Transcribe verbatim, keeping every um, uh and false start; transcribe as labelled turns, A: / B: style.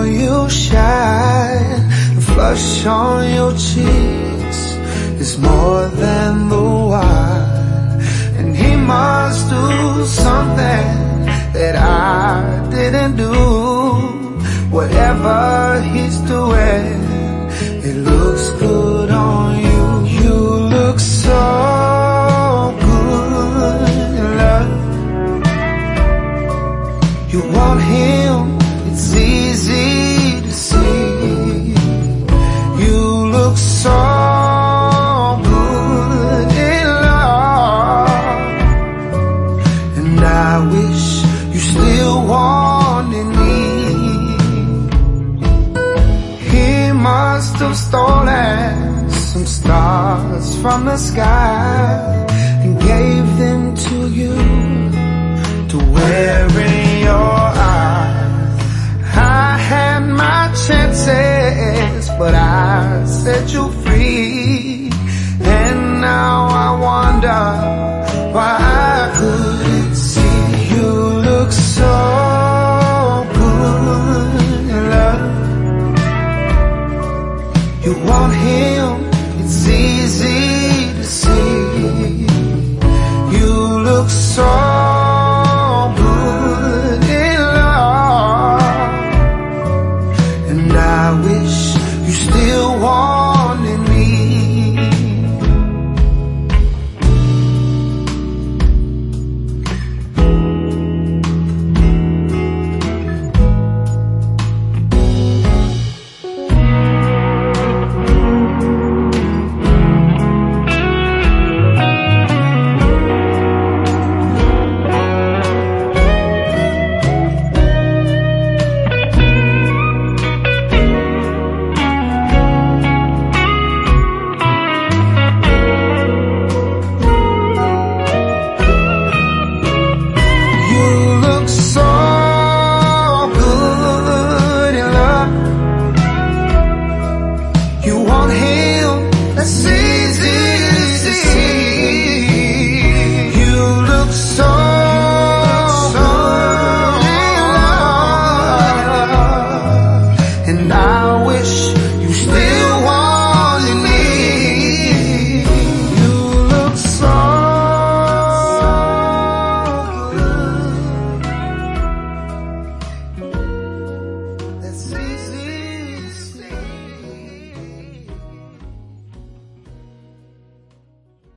A: more you shine, the flush on your cheeks is more than the wine. And he must do something that I didn't do. Whatever he's doing, it looks good on you. You look so good, love. You want him, it's easy to see. You look so good in love, and I wish you still wanted me. He must have stolen some stars from the sky and gave them to you to wear in